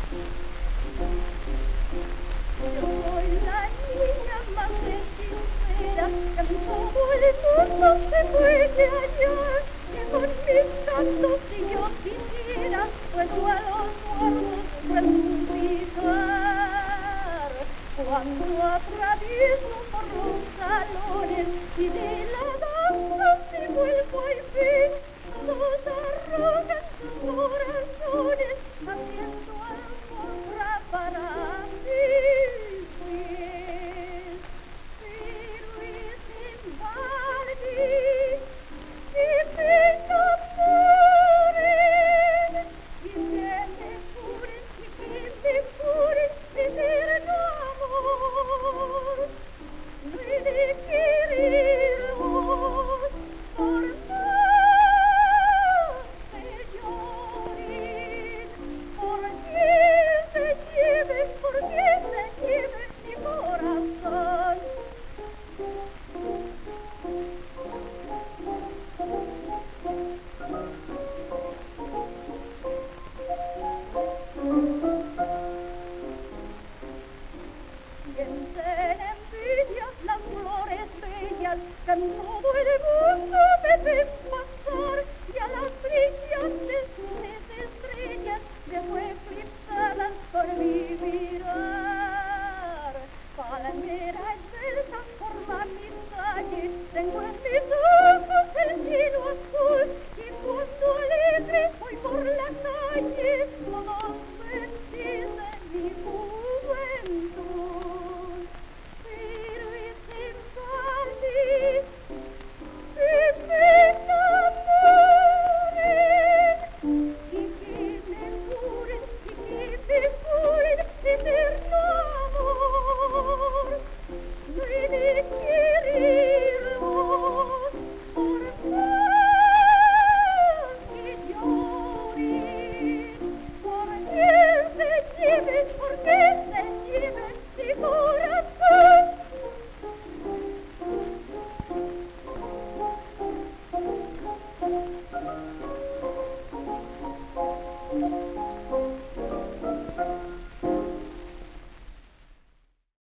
Yo soy la niña más sincera que en todo el mundo se puede hallar, que con mis cantos si yo quisiera puedo a los muertos resucitar. Cuando atravieso por los salones y de la danza si vuelvo al fin, todos arrogan sus corazones haciendo alfombra para mis pies. Pero es en Barbie que se enamoren y que me juren y que me juren eterno amor. No he de quererlos por más que lloren, porque se lleve mi corazón. Piensen envidias las flores bellas que en todo el mundo me ven pasar, y a las brillantes luces estrellas dejo eclipsadas por mi mirar. Palmera esbelta forma mis calles, tengo en mis ojos el cielo azul, y cuando alegre voy por la calle todos bendicen mi juventud.